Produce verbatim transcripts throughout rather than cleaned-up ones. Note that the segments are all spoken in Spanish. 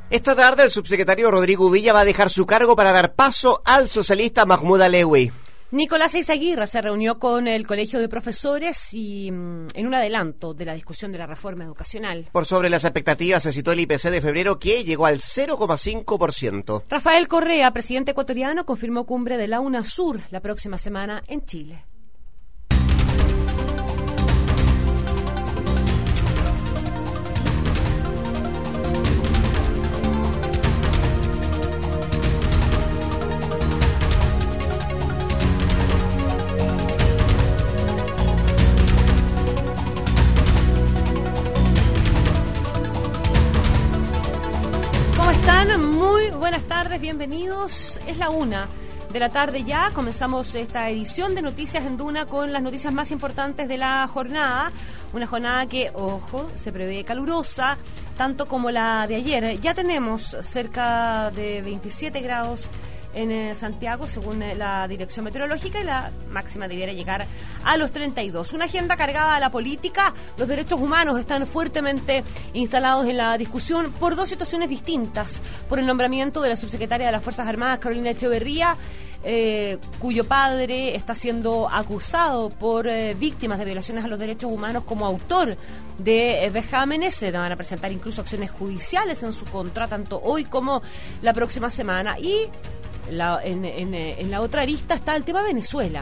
Esta tarde el subsecretario Rodrigo Villa va a dejar su cargo para dar paso al socialista Mahmoud Alewi. Nicolás Eizaguirre se reunió con el Colegio de Profesores y mmm, en un adelanto de la discusión de la reforma educacional. Por sobre las expectativas se citó el I P C de febrero, que llegó al cero coma cinco por ciento. Rafael Correa, presidente ecuatoriano, confirmó cumbre de la UNASUR la próxima semana en Chile. Muy buenas tardes, bienvenidos. Es la una de la tarde ya. Comenzamos esta edición de Noticias en Duna con las noticias más importantes de la jornada. Una jornada que, ojo, se prevé calurosa, tanto como la de ayer. Ya tenemos cerca de veintisiete grados en eh, Santiago, según eh, la Dirección Meteorológica, y la máxima debiera llegar a los treinta y dos. Una agenda cargada a la política. Los derechos humanos están fuertemente instalados en la discusión por dos situaciones distintas. Por el nombramiento de la subsecretaria de las Fuerzas Armadas, Carolina Echeverría, eh, cuyo padre está siendo acusado por eh, víctimas de violaciones a los derechos humanos como autor de eh, vejámenes. Se van a presentar incluso acciones judiciales en su contra, tanto hoy como la próxima semana. Y La, en, en, en la otra arista está el tema Venezuela.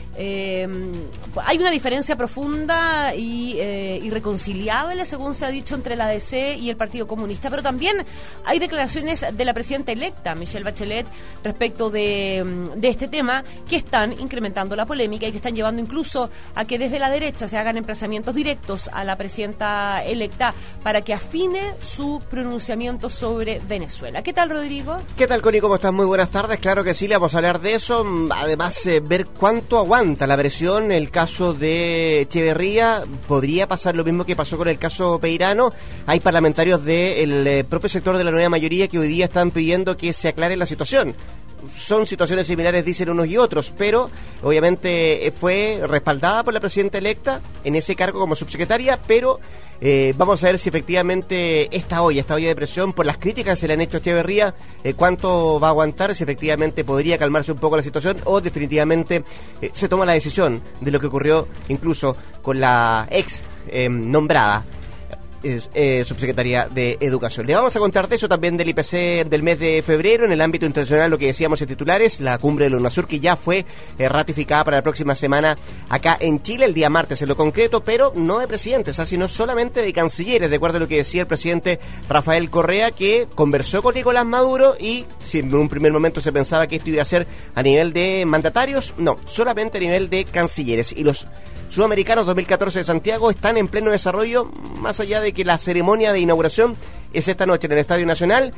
Eh, hay una diferencia profunda y eh, irreconciliable, según se ha dicho, entre la A D C y el Partido Comunista, pero también hay declaraciones de la presidenta electa, Michelle Bachelet, respecto de, de este tema, que están incrementando la polémica y que están llevando incluso a que desde la derecha se hagan emplazamientos directos a la presidenta electa para que afine su pronunciamiento sobre Venezuela. ¿Qué tal, Rodrigo? ¿Qué tal, Connie? ¿Cómo estás? Muy buenas tardes. Claro que sí, le vamos a hablar de eso. Además, eh, ver cuánto aguanta la versión. El caso de Echeverría, podría pasar lo mismo que pasó con el caso Peirano. Hay parlamentarios del eh, propio sector de la nueva mayoría que hoy día están pidiendo que se aclare la situación. Son situaciones similares, dicen unos y otros, pero obviamente fue respaldada por la presidenta electa en ese cargo como subsecretaria, pero eh, vamos a ver si efectivamente esta olla, esta olla de presión, por las críticas que se le han hecho a Echeverría, eh, cuánto va a aguantar, si efectivamente podría calmarse un poco la situación o definitivamente eh, se toma la decisión de lo que ocurrió incluso con la ex eh, nombrada Es, eh, subsecretaria de Educación. Le vamos a contar de eso, también del I P C del mes de febrero, en el ámbito internacional, lo que decíamos en titulares, la cumbre de la UNASUR, que ya fue eh, ratificada para la próxima semana acá en Chile, el día martes en lo concreto, pero no de presidentes, ¿ah? Sino solamente de cancilleres, de acuerdo a lo que decía el presidente Rafael Correa, que conversó con Nicolás Maduro, y si en un primer momento se pensaba que esto iba a ser a nivel de mandatarios, no, solamente a nivel de cancilleres. Y los Sudamericanos dos mil catorce de Santiago están en pleno desarrollo, más allá de que la ceremonia de inauguración es esta noche en el Estadio Nacional.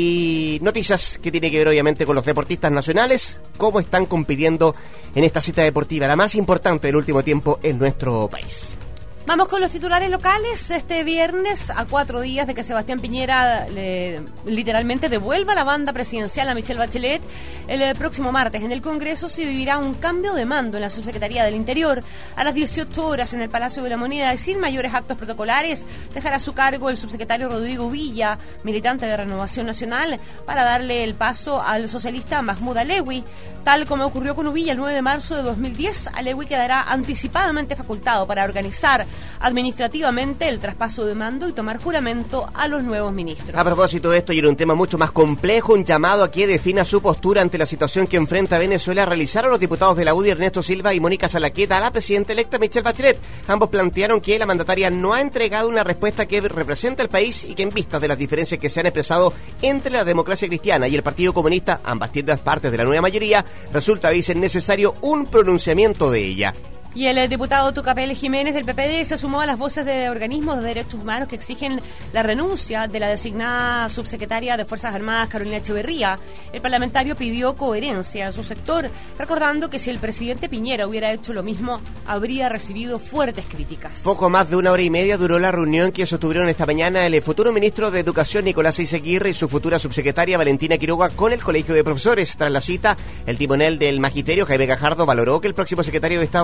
Hay noticias que tienen que ver obviamente con los deportistas nacionales, cómo están compitiendo en esta cita deportiva, la más importante del último tiempo en nuestro país. Vamos con los titulares locales. Este viernes, a cuatro días de que Sebastián Piñera le, literalmente devuelva la banda presidencial a Michelle Bachelet, el, el próximo martes en el Congreso se vivirá un cambio de mando en la Subsecretaría del Interior. A las dieciocho horas en el Palacio de la Moneda, y sin mayores actos protocolares, dejará su cargo el subsecretario Rodrigo Villa, militante de Renovación Nacional, para darle el paso al socialista Mahmoud Alewi. Tal como ocurrió con Uvilla el nueve de marzo de dos mil diez, Alewi quedará anticipadamente facultado para organizar administrativamente el traspaso de mando y tomar juramento a los nuevos ministros. A propósito de esto, y en un tema mucho más complejo, un llamado a que defina su postura ante la situación que enfrenta Venezuela, realizaron los diputados de la U D I, Ernesto Silva y Mónica Salaqueta, a la presidenta electa Michelle Bachelet. Ambos plantearon que la mandataria no ha entregado una respuesta que representa al país y que, en vistas de las diferencias que se han expresado entre la democracia cristiana y el Partido Comunista, ambas tiendas partes de la nueva mayoría, resulta, dicen, necesario un pronunciamiento de ella. Y el diputado Tucapel Jiménez del P P D se sumó a las voces de organismos de derechos humanos que exigen la renuncia de la designada subsecretaria de Fuerzas Armadas, Carolina Echeverría. El parlamentario pidió coherencia a su sector, recordando que si el presidente Piñera hubiera hecho lo mismo, habría recibido fuertes críticas. Poco más de una hora y media duró la reunión que sostuvieron esta mañana el futuro ministro de Educación, Nicolás Eizaguirre, y su futura subsecretaria, Valentina Quiroga, con el Colegio de Profesores. Tras la cita, el timonel del magisterio, Jaime Gajardo, valoró que el próximo secretario de Estado haya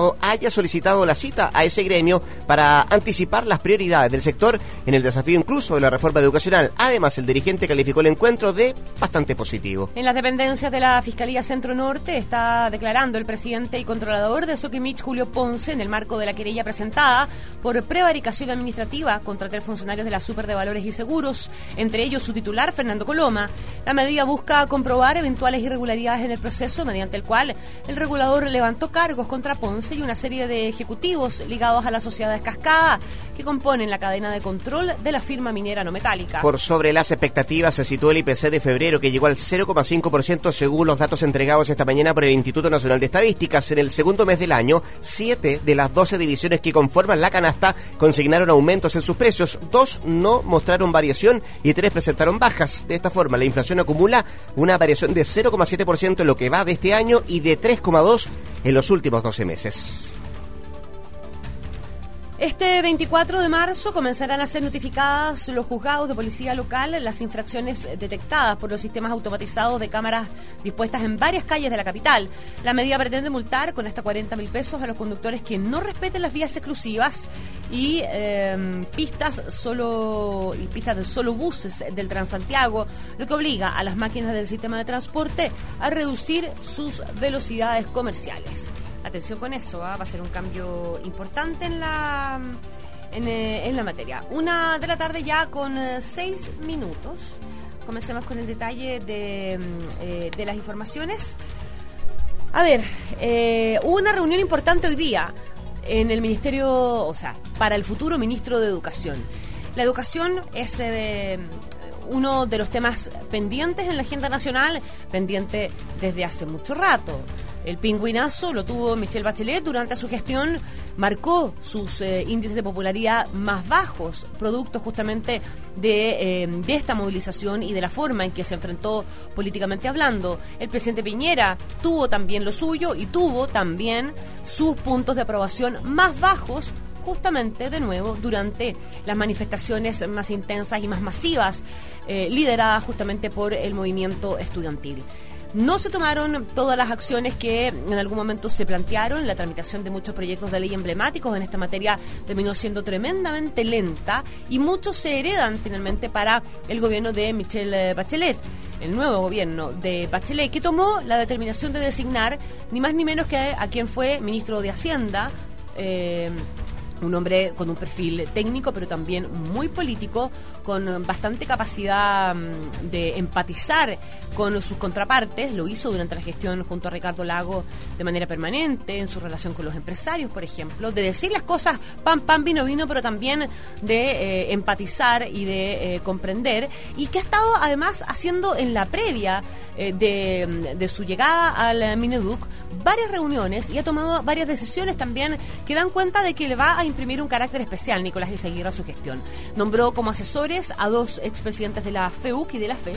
haya solicitado la cita a ese gremio para anticipar las prioridades del sector en el desafío incluso de la reforma educacional. Además, el dirigente calificó el encuentro de bastante positivo. En las dependencias de la Fiscalía Centro Norte está declarando el presidente y controlador de Soquimich, Julio Ponce, en el marco de la querella presentada por prevaricación administrativa contra tres funcionarios de la Super de Valores y Seguros, entre ellos su titular, Fernando Coloma. La medida busca comprobar eventuales irregularidades en el proceso, mediante el cual el regulador levantó cargos contra Ponce y una serie de ejecutivos ligados a las sociedades Cascada, que componen la cadena de control de la firma minera no metálica. Por sobre las expectativas se situó el I P C de febrero, que llegó al cero coma cinco por ciento según los datos entregados esta mañana por el Instituto Nacional de Estadísticas. En el segundo mes del año, siete de las doce divisiones que conforman la canasta consignaron aumentos en sus precios, dos no mostraron variación y tres presentaron bajas. De esta forma, la inflación acumula una variación de cero coma siete por ciento en lo que va de este año y de tres coma dos por ciento en los últimos doce meses. Este veinticuatro de marzo comenzarán a ser notificadas los juzgados de policía local las infracciones detectadas por los sistemas automatizados de cámaras dispuestas en varias calles de la capital. La medida pretende multar con hasta cuarenta mil pesos a los conductores que no respeten las vías exclusivas y eh, pistas solo y pistas de solo buses del Transantiago, lo que obliga a las máquinas del sistema de transporte a reducir sus velocidades comerciales. Atención con eso, ¿eh? Va a ser un cambio importante en la en, eh, en la materia. Una de la tarde ya con eh, seis minutos. Comencemos con el detalle de, eh, de las informaciones. A ver, eh, hubo una reunión importante hoy día en el Ministerio, o sea, para el futuro Ministro de Educación. La educación es eh, uno de los temas pendientes en la agenda nacional, pendiente desde hace mucho rato. El pingüinazo lo tuvo Michelle Bachelet durante su gestión, marcó sus eh, índices de popularidad más bajos, producto justamente de, eh, de esta movilización y de la forma en que se enfrentó políticamente hablando. El presidente Piñera tuvo también lo suyo y tuvo también sus puntos de aprobación más bajos, justamente de nuevo durante las manifestaciones más intensas y más masivas, eh, lideradas justamente por el movimiento estudiantil. No se tomaron todas las acciones que en algún momento se plantearon. La tramitación de muchos proyectos de ley emblemáticos en esta materia terminó siendo tremendamente lenta y muchos se heredan finalmente para el gobierno de Michelle Bachelet, el nuevo gobierno de Bachelet, que tomó la determinación de designar ni más ni menos que a quien fue ministro de Hacienda, eh, un hombre con un perfil técnico, pero también muy político, con bastante capacidad de empatizar con sus contrapartes. Lo hizo durante la gestión junto a Ricardo Lago de manera permanente, en su relación con los empresarios, por ejemplo, de decir las cosas pan, pan, vino, vino, pero también de eh, empatizar y de eh, comprender, y que ha estado además haciendo en la previa eh, de, de su llegada al Mineduc varias reuniones y ha tomado varias decisiones también que dan cuenta de que le va a imprimir un carácter especial Nicolás Izaguirre a su gestión. Nombró como asesores a dos expresidentes de la FEUC y de la FECH.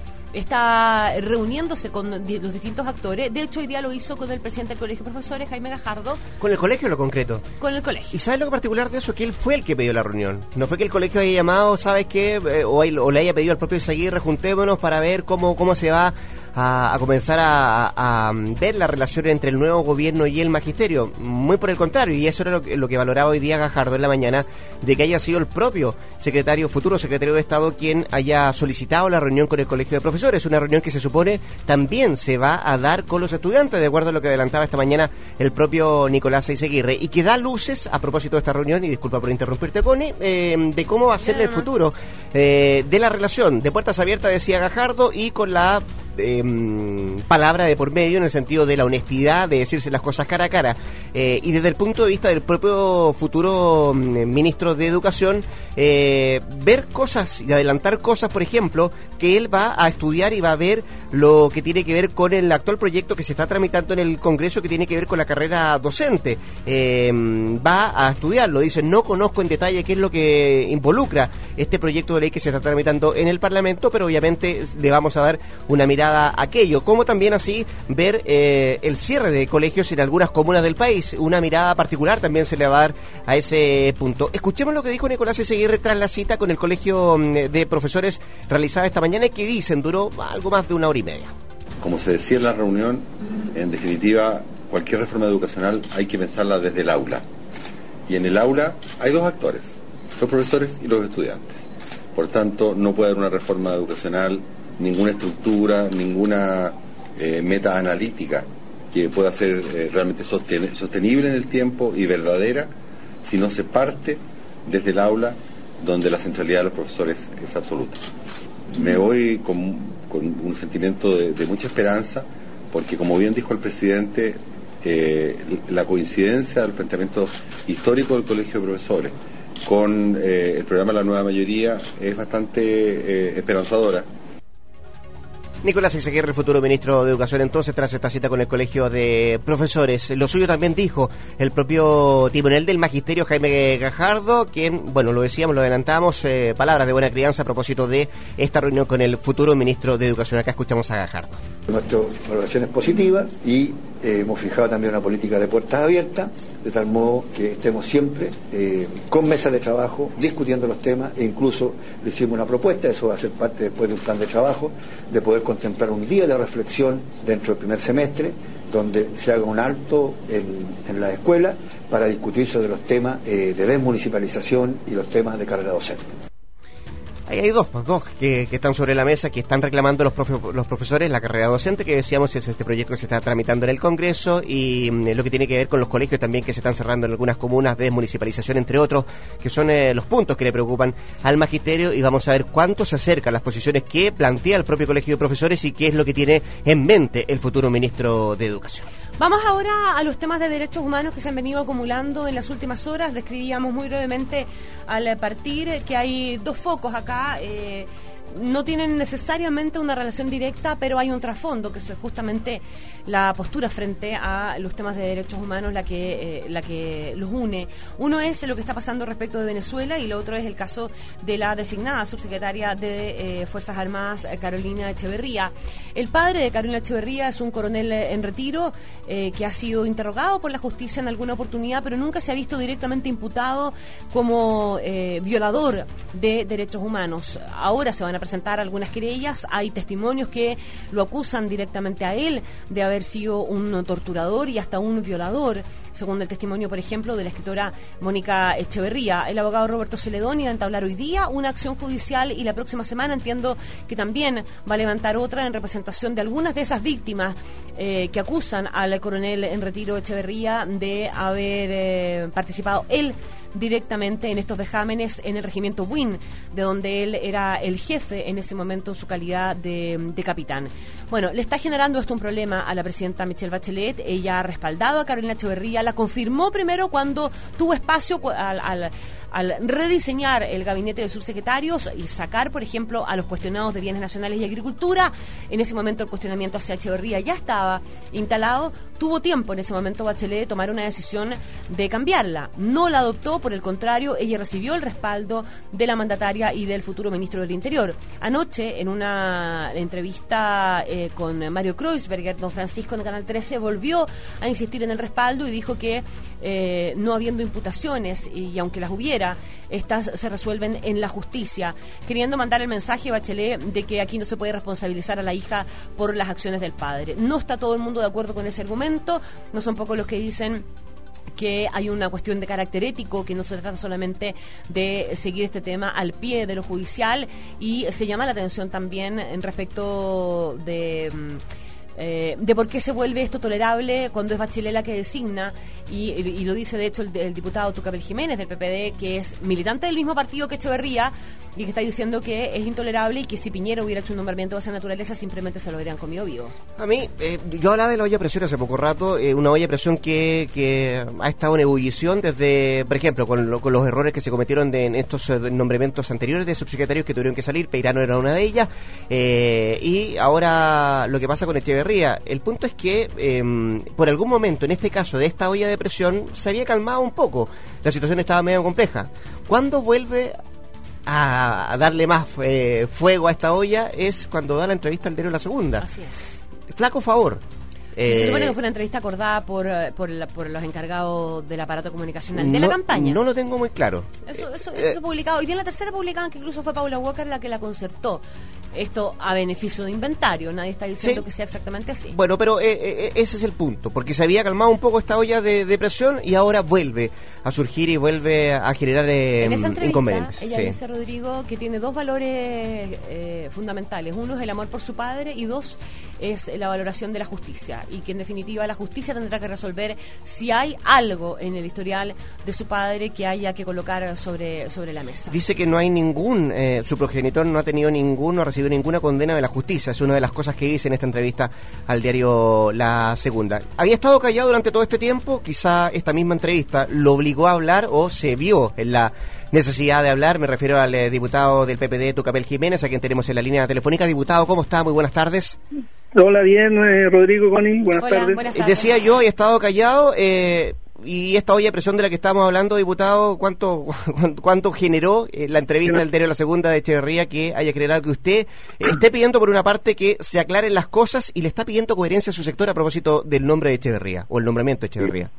Está reuniéndose con los distintos actores. De hecho, hoy día lo hizo con el presidente del Colegio de Profesores, Jaime Gajardo. ¿Con el colegio o lo concreto? Con el colegio. ¿Y sabes lo particular de eso? Que él fue el que pidió la reunión. No fue que el colegio haya llamado, ¿sabes qué? Eh, o, o le haya pedido al propio Izaguirre, juntémonos para ver cómo, cómo se va a, a comenzar a, a, a ver la relación entre el nuevo gobierno y el magisterio. Muy por el contrario, y eso era lo que, lo que valoraba hoy día Gajardo en la mañana, de que haya sido el propio secretario, futuro secretario de Estado, quien haya solicitado la reunión con el Colegio de Profesores. Una reunión que se supone también se va a dar con los estudiantes, de acuerdo a lo que adelantaba esta mañana el propio Nicolás Izaguirre, y que da luces, a propósito de esta reunión, y disculpa por interrumpirte, Connie, eh, de cómo va a ser el futuro eh, de la relación de puertas abiertas, decía Gajardo, y con la Eh, palabra de por medio, en el sentido de la honestidad, de decirse las cosas cara a cara, eh, y desde el punto de vista del propio futuro eh, ministro de Educación, eh, ver cosas y adelantar cosas, por ejemplo, que él va a estudiar y va a ver lo que tiene que ver con el actual proyecto que se está tramitando en el Congreso, que tiene que ver con la carrera docente. Eh, va a estudiarlo, dice, no conozco en detalle qué es lo que involucra este proyecto de ley que se está tramitando en el Parlamento, pero obviamente le vamos a dar una mirada a aquello, como también así ver eh, el cierre de colegios en algunas comunas del país. Una mirada particular también se le va a dar a ese punto. Escuchemos lo que dijo Nicolás Izaguirre tras la cita con el Colegio de Profesores realizada esta mañana, y que dicen duró algo más de una hora y media. Como se decía en la reunión, en definitiva cualquier reforma educacional hay que pensarla desde el aula. Y en el aula hay dos actores, los profesores y los estudiantes. Por tanto, no puede haber una reforma educacional, ninguna estructura, ninguna eh, meta analítica que pueda ser eh, realmente sosten- sostenible en el tiempo y verdadera si no se parte desde el aula, donde la centralidad de los profesores es absoluta. Me voy con, con un sentimiento de, de mucha esperanza, porque como bien dijo el presidente, eh, la coincidencia del planteamiento histórico del Colegio de Profesores con eh, el programa La Nueva Mayoría es bastante eh, esperanzadora. Nicolás Eyzaguirre, el futuro ministro de Educación, entonces, tras esta cita con el Colegio de Profesores. Lo suyo también dijo el propio timonel del Magisterio, Jaime Gajardo, quien, bueno, lo decíamos, lo adelantamos, eh, palabras de buena crianza a propósito de esta reunión con el futuro ministro de Educación. Acá escuchamos a Gajardo. Nuestra valoración es positiva y eh, hemos fijado también una política de puertas abiertas, de tal modo que estemos siempre eh, con mesa de trabajo, discutiendo los temas, e incluso le hicimos una propuesta, eso va a ser parte después de un plan de trabajo, de poder contemplar un día de reflexión dentro del primer semestre, donde se haga un alto en, en la escuela para discutir sobre los temas eh, de desmunicipalización y los temas de carrera docente. Ahí hay dos, pues dos que, que están sobre la mesa, que están reclamando los, profe, los profesores, la carrera docente, que decíamos es este proyecto que se está tramitando en el Congreso, y mm, lo que tiene que ver con los colegios también, que se están cerrando en algunas comunas, de desmunicipalización, entre otros, que son eh, los puntos que le preocupan al magisterio, y vamos a ver cuánto se acercan las posiciones que plantea el propio Colegio de Profesores y qué es lo que tiene en mente el futuro ministro de Educación. Vamos ahora a los temas de derechos humanos que se han venido acumulando en las últimas horas. Describíamos muy brevemente al partir que hay dos focos acá. Eh, no tienen necesariamente una relación directa, pero hay un trasfondo, que es justamente la postura frente a los temas de derechos humanos la que, eh, la que los une. Uno es lo que está pasando respecto de Venezuela y lo otro es el caso de la designada subsecretaria de eh, Fuerzas Armadas, Carolina Echeverría. El padre de Carolina Echeverría es un coronel en retiro eh, que ha sido interrogado por la justicia en alguna oportunidad, pero nunca se ha visto directamente imputado como eh, violador de derechos humanos. Ahora se van a presentar algunas querellas, hay testimonios que lo acusan directamente a él de haber sido un torturador y hasta un violador, según el testimonio, por ejemplo, de la escritora Mónica Echeverría. El abogado Roberto Celedoni va a entablar hoy día una acción judicial y la próxima semana entiendo que también va a levantar otra en representación de algunas de esas víctimas eh, que acusan al coronel en retiro Echeverría de haber eh, participado él directamente en estos vejámenes en el regimiento Buin, de donde él era el jefe en ese momento en su calidad de, de capitán. Bueno, le está generando esto un problema a la presidenta Michelle Bachelet. Ella ha respaldado a Carolina Echeverría, la confirmó primero cuando tuvo espacio al, al al rediseñar el gabinete de subsecretarios y sacar, por ejemplo, a los cuestionados de Bienes Nacionales y Agricultura. En ese momento el cuestionamiento hacia Echeverría ya estaba instalado. Tuvo tiempo en ese momento Bachelet de tomar una decisión de cambiarla. No la adoptó, por el contrario, ella recibió el respaldo de la mandataria y del futuro ministro del Interior. Anoche, en una entrevista eh, con Mario Kreuzberger, don Francisco en Canal trece volvió a insistir en el respaldo y dijo que eh, no habiendo imputaciones, y, y aunque las hubiera, estas se resuelven en la justicia, queriendo mandar el mensaje, Bachelet, de que aquí no se puede responsabilizar a la hija por las acciones del padre. No está todo el mundo de acuerdo con ese argumento, no son pocos los que dicen que hay una cuestión de carácter ético, que no se trata solamente de seguir este tema al pie de lo judicial, y se llama la atención también en respecto de... Eh, de por qué se vuelve esto tolerable cuando es Bachelet la que designa, y, y lo dice de hecho el, el diputado Tucapel Jiménez del P P D, que es militante del mismo partido que Echeverría, y que está diciendo que es intolerable y que si Piñera hubiera hecho un nombramiento de esa naturaleza simplemente se lo hubieran comido vivo. A mí, eh, yo hablaba de la olla de presión hace poco rato, eh, una olla de presión que, que ha estado en ebullición desde, por ejemplo, con, lo, con los errores que se cometieron de, en estos eh, nombramientos anteriores de subsecretarios que tuvieron que salir. Peirano era una de ellas, eh, y ahora lo que pasa con Echeverría. El punto es que eh, por algún momento, en este caso de esta olla de presión, se había calmado un poco. La situación estaba medio compleja. ¿Cuándo vuelve a, a darle más eh, fuego a esta olla? Es cuando da la entrevista al diario La Segunda. Así es. Flaco favor. Se supone que fue una entrevista acordada por, por, la, por los encargados del aparato comunicacional de no, la campaña. No lo tengo muy claro. Eso, eso, eso eh, se publicado. Hoy día en La Tercera publicaban que incluso fue Paula Walker la que la concertó. esto a beneficio de inventario. Nadie está diciendo sí. que sea exactamente así. Bueno, pero eh, eh, ese es el punto, porque se había calmado un poco esta olla de, de presión y ahora vuelve a surgir y vuelve a generar eh, en esa entrevista, inconvenientes. Ella sí. dice, Rodrigo, que tiene dos valores eh, fundamentales. Uno es el amor por su padre y dos es la valoración de la justicia. Y que en definitiva la justicia tendrá que resolver si hay algo en el historial de su padre que haya que colocar sobre, sobre la mesa. Dice que no hay ningún, eh, su progenitor no ha tenido ninguno, ha recibido ninguna condena de la justicia. Es una de las cosas que dice en esta entrevista al diario La Segunda. Había estado callado durante todo este tiempo, quizá esta misma entrevista lo obligó a hablar o se vio en la necesidad de hablar. Me refiero al eh, diputado del P P D, Tucapel Jiménez, a quien tenemos en la línea telefónica. Diputado, ¿cómo está? Muy buenas tardes. Hola, bien, eh, Rodrigo, Connie, buenas Hola, tardes. Buenas tardes. Decía yo, he estado callado, eh, y esta olla de presión de la que estamos hablando, diputado, ¿cuánto cuánto generó eh, la entrevista del diario La Segunda de Echeverría que haya generado que usted eh, esté pidiendo por una parte que se aclaren las cosas y le está pidiendo coherencia a su sector a propósito del nombre de Echeverría o el nombramiento de Echeverría?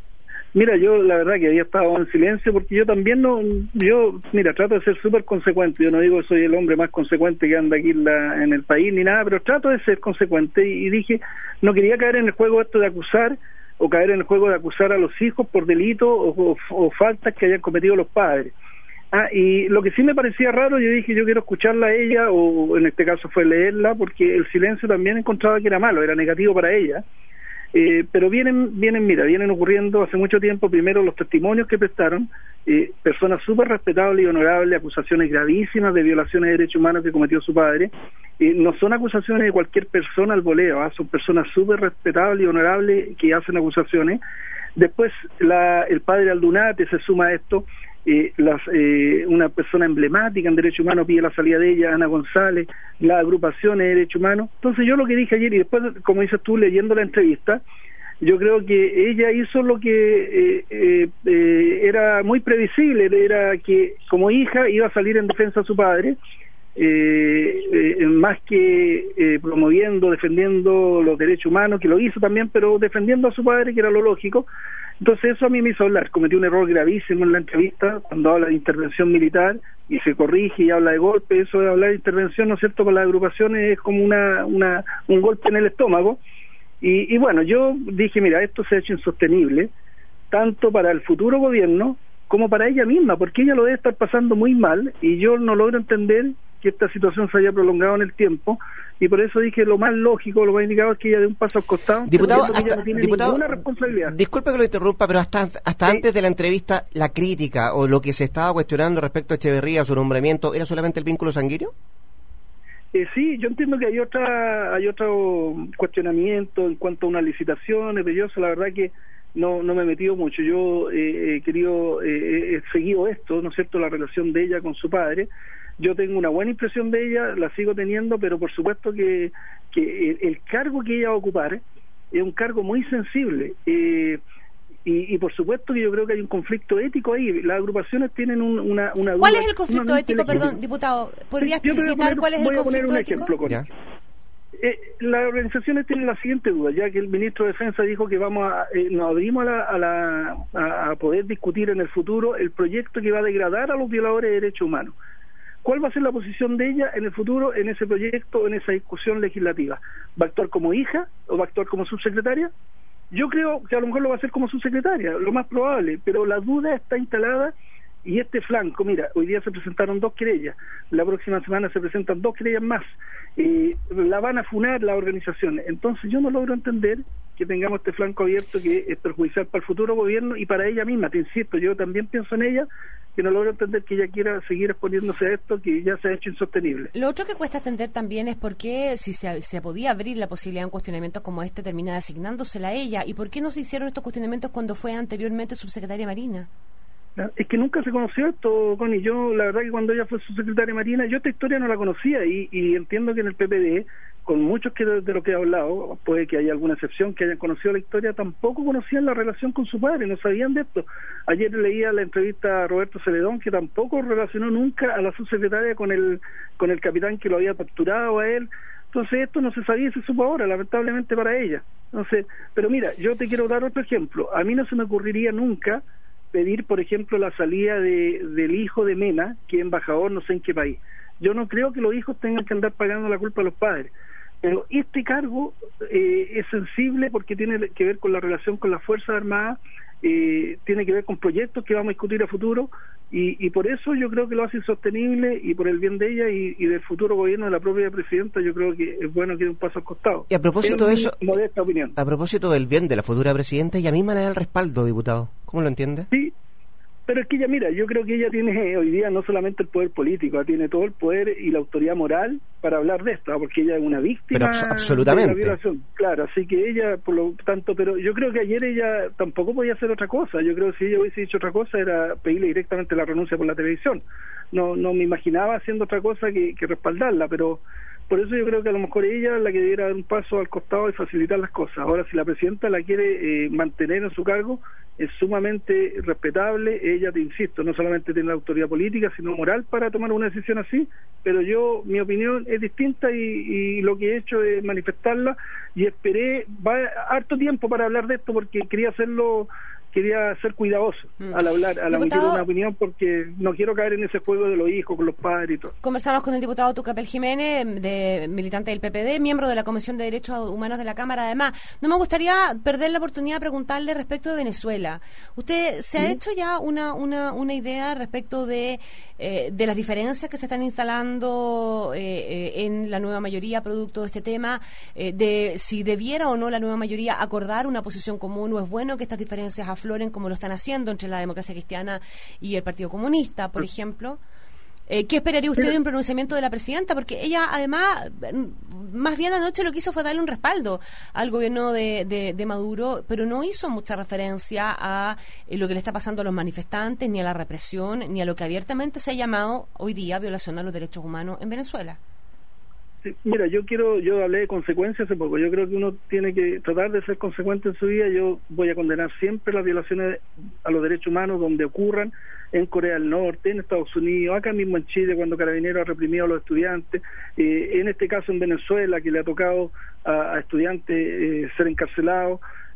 Mira, yo la verdad que había estado en silencio porque yo también no, yo, mira, trato de ser súper consecuente. Yo no digo que soy el hombre más consecuente que anda aquí en, la, en el país ni nada, pero trato de ser consecuente y, y dije, no quería caer en el juego esto de acusar o caer en el juego de acusar a los hijos por delitos o, o, o faltas que hayan cometido los padres. Ah, y lo que sí me parecía raro, yo dije, yo quiero escucharla a ella, o en este caso fue leerla, porque el silencio también encontraba que era malo, era negativo para ella. Eh, pero vienen, vienen, mira, vienen ocurriendo hace mucho tiempo, primero los testimonios que prestaron, eh, personas súper respetables y honorables, acusaciones gravísimas de violaciones de derechos humanos que cometió su padre, eh, no son acusaciones de cualquier persona al voleo, ¿eh? Son personas súper respetables y honorables que hacen acusaciones. Después la, el padre Aldunate se suma a esto. Eh, las, eh, una persona emblemática en derechos humanos pide la salida de ella, Ana González, las agrupaciones de derechos humanos. Entonces yo lo que dije ayer, y después, como dices tú, leyendo la entrevista, yo creo que ella hizo lo que eh, eh, eh, era muy previsible, era que como hija iba a salir en defensa de su padre, eh, eh, más que eh, promoviendo, defendiendo los derechos humanos, que lo hizo también, pero defendiendo a su padre, que era lo lógico. Entonces eso a mí me hizo hablar. Cometí un error gravísimo en la entrevista cuando habla de intervención militar y se corrige y habla de golpe. Eso de hablar de intervención, ¿no es cierto?, con las agrupaciones es como una, una un golpe en el estómago. Y, y bueno, yo dije, mira, esto se ha hecho insostenible tanto para el futuro gobierno como para ella misma, porque ella lo debe estar pasando muy mal y yo no logro entender que esta situación se haya prolongado en el tiempo, y por eso dije lo más lógico, lo más indicado es que ella dé un paso al costado. Diputado, hasta, ella no tiene diputado, ninguna responsabilidad. Disculpe que lo interrumpa, pero hasta hasta sí. antes de la entrevista, la crítica o lo que se estaba cuestionando respecto a Echeverría, su nombramiento, ¿era solamente el vínculo sanguíneo? Eh, sí, yo entiendo que hay otra hay otro cuestionamiento en cuanto a unas licitaciones, pero yo la verdad que no no me he metido mucho. Yo eh, he querido, eh, he seguido esto, ¿no es cierto?, la relación de ella con su padre. Yo tengo una buena impresión de ella, la sigo teniendo, pero por supuesto que, que el, el cargo que ella va a ocupar es un cargo muy sensible. Eh, y, y por supuesto que yo creo que hay un conflicto ético ahí. Las agrupaciones tienen un, una, una ¿Cuál duda es el conflicto ético, perdón, diputado? ¿Podría Yo te voy a explicitar poner- cuál es el voy a poner conflicto un ético? ejemplo con Ya. Eh, las organizaciones tienen la siguiente duda, ya que el ministro de Defensa dijo que vamos a, eh, nos abrimos a, la, a, la, a, a poder discutir en el futuro el proyecto que va a degradar a los violadores de derechos humanos. ¿Cuál va a ser la posición de ella en el futuro en ese proyecto, en esa discusión legislativa? ¿Va a actuar como hija o va a actuar como subsecretaria? Yo creo que a lo mejor lo va a hacer como subsecretaria, lo más probable, pero la duda está instalada. Y este flanco, mira, hoy día se presentaron dos querellas, la próxima semana se presentan dos querellas más, eh, la van a funar las organizaciones. Entonces yo no logro entender que tengamos este flanco abierto que es perjudicial para el futuro gobierno y para ella misma. Te insisto, yo también pienso en ella, que no logro entender que ella quiera seguir exponiéndose a esto que ya se ha hecho insostenible. Lo otro que cuesta entender también es por qué, si se, se podía abrir la posibilidad de un cuestionamiento como este, termina asignándosela a ella, y por qué no se hicieron estos cuestionamientos cuando fue anteriormente subsecretaria Marina. Es que nunca se conoció esto, Connie. Yo, la verdad que cuando ella fue subsecretaria Marina, yo esta historia no la conocía y, y entiendo que en el P P D, con muchos que de, de lo que he hablado, puede que haya alguna excepción que hayan conocido la historia, tampoco conocían la relación con su padre, no sabían de esto. Ayer leía la entrevista a Roberto Celedón, que tampoco relacionó nunca a la subsecretaria con el con el capitán que lo había capturado a él. Entonces esto no se sabía y se supo ahora, lamentablemente para ella. Entonces, pero mira, yo te quiero dar otro ejemplo. A mí no se me ocurriría nunca pedir, por ejemplo, la salida de, del hijo de Mena, que es embajador no sé en qué país. Yo no creo que los hijos tengan que andar pagando la culpa a los padres. Pero este cargo eh, es sensible porque tiene que ver con la relación con las Fuerzas Armadas, eh, tiene que ver con proyectos que vamos a discutir a futuro, y, y por eso yo creo que lo hace insostenible, y por el bien de ella y, y del futuro gobierno de la propia presidenta, yo creo que es bueno que dé un paso al costado. Y a propósito de eso, modesta opinión. A propósito del bien de la futura presidenta, ella misma le da el respaldo, diputado. ¿Cómo lo entiende? Sí. Pero es que ella, mira, yo creo que ella tiene hoy día no solamente el poder político, tiene todo el poder y la autoridad moral para hablar de esto, porque ella es una víctima. Pero abs- absolutamente. De la violación. Claro, así que ella, por lo tanto, pero yo creo que ayer ella tampoco podía hacer otra cosa. Yo creo que si ella hubiese dicho otra cosa era pedirle directamente la renuncia por la televisión. No no me imaginaba haciendo otra cosa que, que respaldarla, pero por eso yo creo que a lo mejor ella es la que debiera dar un paso al costado y facilitar las cosas. Ahora, si la presidenta la quiere eh, mantener en su cargo, es sumamente respetable. Ella, te insisto, no solamente tiene la autoridad política, sino moral para tomar una decisión así, pero yo, mi opinión es distinta, y, y lo que he hecho es manifestarla, y esperé va, harto tiempo para hablar de esto, porque quería hacerlo, quería ser cuidadoso mm. al hablar, al emitir una opinión, porque no quiero caer en ese juego de los hijos con los padres y todo. Conversamos con el diputado Tucapel Jiménez, de militante del P P D, miembro de la Comisión de Derechos Humanos de la Cámara. Además, no me gustaría perder la oportunidad de preguntarle respecto de Venezuela. ¿Usted se ¿Sí? ha hecho ya una una, una idea respecto de, eh, de las diferencias que se están instalando eh, eh, en la nueva mayoría producto de este tema, eh, de si debiera o no la nueva mayoría acordar una posición común, o es bueno que estas diferencias afloren como lo están haciendo entre la Democracia Cristiana y el Partido Comunista, por ejemplo? Eh, ¿Qué esperaría usted de un pronunciamiento de la presidenta? Porque ella, además, más bien anoche lo que hizo fue darle un respaldo al gobierno de, de, de Maduro, pero no hizo mucha referencia a eh, lo que le está pasando a los manifestantes, ni a la represión, ni a lo que abiertamente se ha llamado hoy día violación a los derechos humanos en Venezuela. Sí, mira, yo quiero, yo hablé de consecuencias hace poco. Yo creo que uno tiene que tratar de ser consecuente en su vida. Yo voy a condenar siempre las violaciones a los derechos humanos donde ocurran, en Corea del Norte, en Estados Unidos, acá mismo en Chile, cuando Carabineros ha reprimido a los estudiantes, eh, en este caso en Venezuela, que le ha tocado a, a estudiantes eh, ser encarcelados.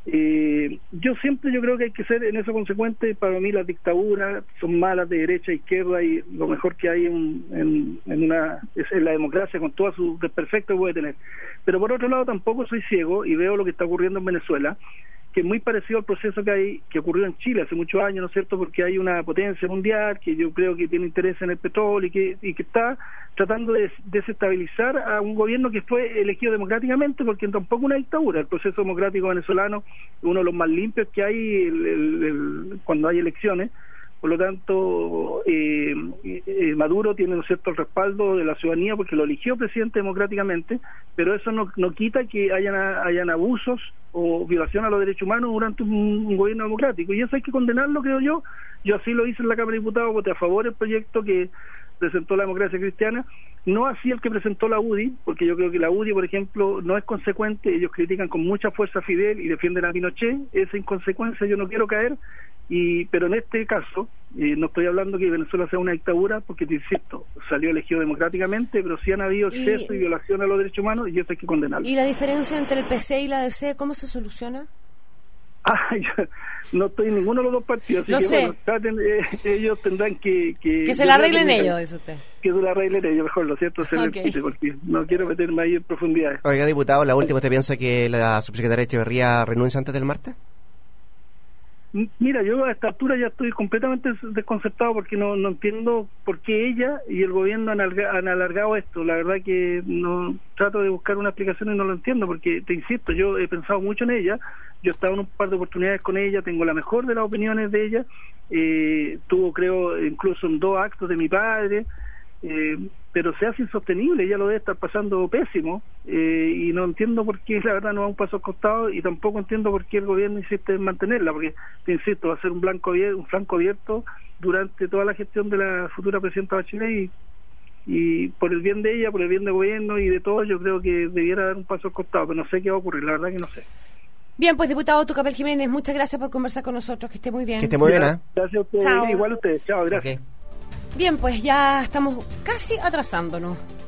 Eh, yo siempre yo creo que hay que ser en eso consecuente. Para mí las dictaduras son malas de derecha a izquierda, y lo mejor que hay en, en, en una es en la democracia, con todas sus desperfectos que puede tener. Pero por otro lado tampoco soy ciego y veo lo que está ocurriendo en Venezuela, que es muy parecido al proceso que hay que ocurrió en Chile hace muchos años, ¿no es cierto? Porque hay una potencia mundial que yo creo que tiene interés en el petróleo y que, y que está tratando de desestabilizar a un gobierno que fue elegido democráticamente, porque tampoco una dictadura. El proceso democrático venezolano es uno de los más limpios que hay el, el, el, cuando hay elecciones. Por lo tanto, eh, eh, Maduro tiene, ¿no es cierto?, el respaldo de la ciudadanía porque lo eligió presidente democráticamente, pero eso no, no quita que hayan, hayan abusos o violación a los derechos humanos durante un, un gobierno democrático, y eso hay que condenarlo, creo yo. Yo así lo hice en la Cámara de Diputados, voté a favor del proyecto que presentó la Democracia Cristiana, no así el que presentó la U D I, porque yo creo que la U D I, por ejemplo, no es consecuente. Ellos critican con mucha fuerza a Fidel y defienden a Pinochet. Esa inconsecuencia yo no quiero caer, y pero en este caso eh, no estoy hablando que Venezuela sea una dictadura, porque te insisto, salió elegido democráticamente, pero sí han habido exceso y, y violación a los derechos humanos, y eso hay que condenarlo. ¿Y la diferencia entre el P C y la D C, cómo se soluciona? Ah, yo no estoy en ninguno de los dos partidos, así no que sé. bueno, traten, eh, ellos tendrán que... Que, que se la arreglen ellos, dice usted. Que se la arreglen ellos, mejor, lo cierto, se okay. les quite, porque no quiero meterme ahí en profundidades. Oiga, diputado, la última, ¿usted piensa que la subsecretaria Echeverría renuncia antes del martes? Mira, yo a esta altura ya estoy completamente desconcertado, porque no no entiendo por qué ella y el gobierno han, alarga, han alargado esto. La verdad que no trato de buscar una explicación y no lo entiendo, porque te insisto, yo he pensado mucho en ella, yo he estado en un par de oportunidades con ella, tengo la mejor de las opiniones de ella, eh, tuvo creo incluso en dos actos de mi padre, eh, pero se hace insostenible, ella lo debe estar pasando pésimo, eh, y no entiendo por qué la verdad no va un paso al costado, y tampoco entiendo por qué el gobierno insiste en mantenerla, porque te insisto, va a ser un blanco abierto, un flanco abierto durante toda la gestión de la futura presidenta Bachelet, y, y por el bien de ella, por el bien del gobierno y de todos, yo creo que debiera dar un paso al costado, pero no sé qué va a ocurrir, la verdad que no sé. Bien, pues diputado Tucapel Jiménez, muchas gracias por conversar con nosotros, que esté muy bien. Que esté muy bien, ¿eh? Gracias a ustedes. Chao. Igual a ustedes, chao, gracias. Okay. Bien, pues ya estamos casi atrasándonos.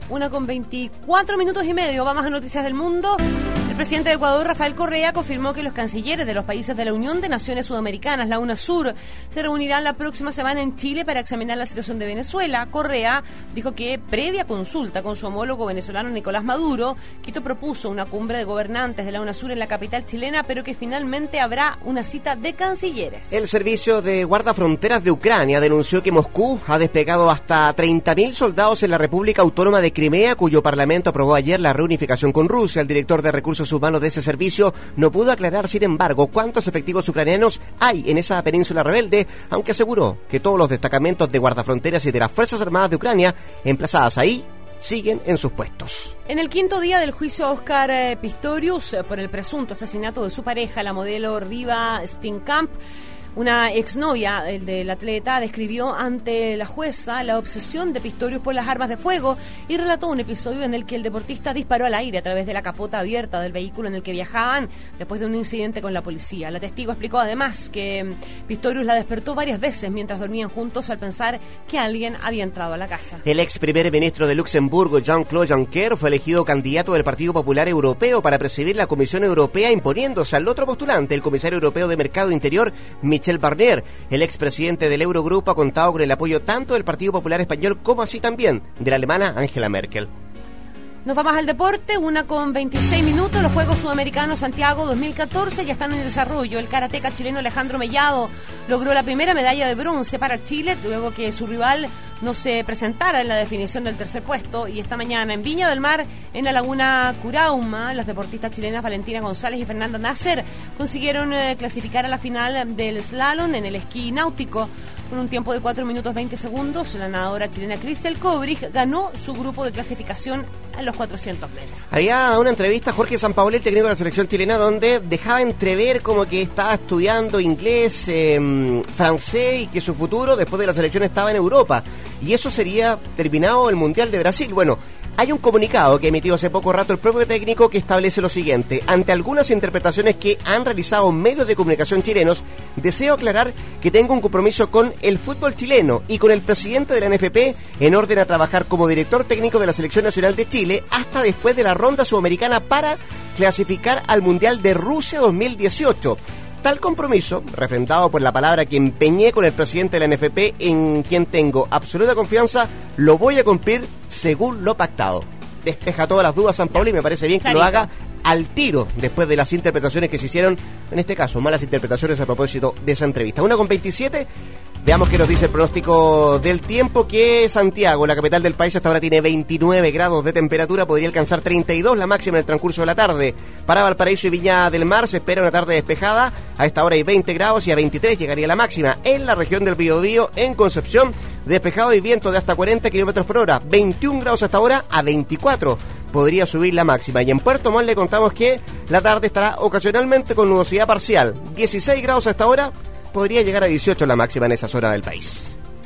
Una con veinticuatro minutos y medio. Vamos a noticias del mundo. El presidente de Ecuador, Rafael Correa, confirmó que los cancilleres de los países de la Unión de Naciones Sudamericanas, la UNASUR, se reunirán la próxima semana en Chile para examinar la situación de Venezuela. Correa dijo que, previa consulta con su homólogo venezolano Nicolás Maduro, Quito propuso una cumbre de gobernantes de la UNASUR en la capital chilena, pero que finalmente habrá una cita de cancilleres. El servicio de guardafronteras de Ucrania denunció que Moscú ha desplegado hasta treinta mil soldados en la República Autónoma de Crimea, cuyo parlamento aprobó ayer la reunificación con Rusia. El director de recursos humanos de ese servicio no pudo aclarar, sin embargo, cuántos efectivos ucranianos hay en esa península rebelde, aunque aseguró que todos los destacamentos de guardafronteras y de las Fuerzas Armadas de Ucrania emplazadas ahí siguen en sus puestos. En el quinto día del juicio a Oscar eh, Pistorius eh, por el presunto asesinato de su pareja, la modelo Riva Steenkamp, una exnovia del atleta describió ante la jueza la obsesión de Pistorius por las armas de fuego y relató un episodio en el que el deportista disparó al aire a través de la capota abierta del vehículo en el que viajaban después de un incidente con la policía. La testigo explicó además que Pistorius la despertó varias veces mientras dormían juntos al pensar que alguien había entrado a la casa. El ex primer ministro de Luxemburgo, Jean-Claude Juncker, fue elegido candidato del Partido Popular Europeo para presidir la Comisión Europea, imponiéndose al otro postulante, el comisario europeo de Mercado Interior, Michel Barnier. El expresidente del Eurogrupo ha contado con el apoyo tanto del Partido Popular Español como así también de la alemana Angela Merkel. Nos vamos al deporte, una con veintiséis minutos. Los Juegos Sudamericanos Santiago dos mil catorce ya están en desarrollo. El karateca chileno Alejandro Mellado logró la primera medalla de bronce para Chile luego que su rival no se presentara en la definición del tercer puesto. Y esta mañana en Viña del Mar, en la Laguna Curauma, las deportistas chilenas Valentina González y Fernanda Nasser consiguieron eh, clasificar a la final del slalom en el esquí náutico. Con un tiempo de cuatro minutos veinte segundos, la nadadora chilena Cristel Kobrich ganó su grupo de clasificación en los cuatrocientos metros. Había dado una entrevista a Jorge Sampaoli, el técnico de la selección chilena, donde dejaba entrever como que estaba estudiando inglés, eh, francés y que su futuro después de la selección estaba en Europa. Y eso sería terminado el Mundial de Brasil. Bueno, hay un comunicado que emitió hace poco rato el propio técnico que establece lo siguiente: ante algunas interpretaciones que han realizado medios de comunicación chilenos, deseo aclarar que tengo un compromiso con el fútbol chileno y con el presidente de la N F P en orden a trabajar como director técnico de la Selección Nacional de Chile hasta después de la ronda sudamericana para clasificar al Mundial de Rusia dos mil dieciocho. Tal compromiso, refrendado por la palabra que empeñé con el presidente de la N F P, en quien tengo absoluta confianza, lo voy a cumplir según lo pactado. Despeja todas las dudas Sampaoli, me parece bien que Clarito. Lo haga al tiro después de las interpretaciones que se hicieron, en este caso, malas interpretaciones a propósito de esa entrevista. Una con veintisiete, veamos qué nos dice el pronóstico del tiempo, que Santiago, la capital del país, hasta ahora tiene veintinueve grados de temperatura, podría alcanzar treinta y dos la máxima en el transcurso de la tarde. Para Valparaíso y Viña del Mar se espera una tarde despejada, a esta hora hay veinte grados y a veintitrés llegaría la máxima. En la región del Biobío, en Concepción, despejado y viento de hasta cuarenta kilómetros por hora, veintiún grados hasta ahora, a veinticuatro podría subir la máxima. Y en Puerto Montt le contamos que la tarde estará ocasionalmente con nubosidad parcial, dieciséis grados hasta ahora, podría llegar a dieciocho la máxima en esa zona del país.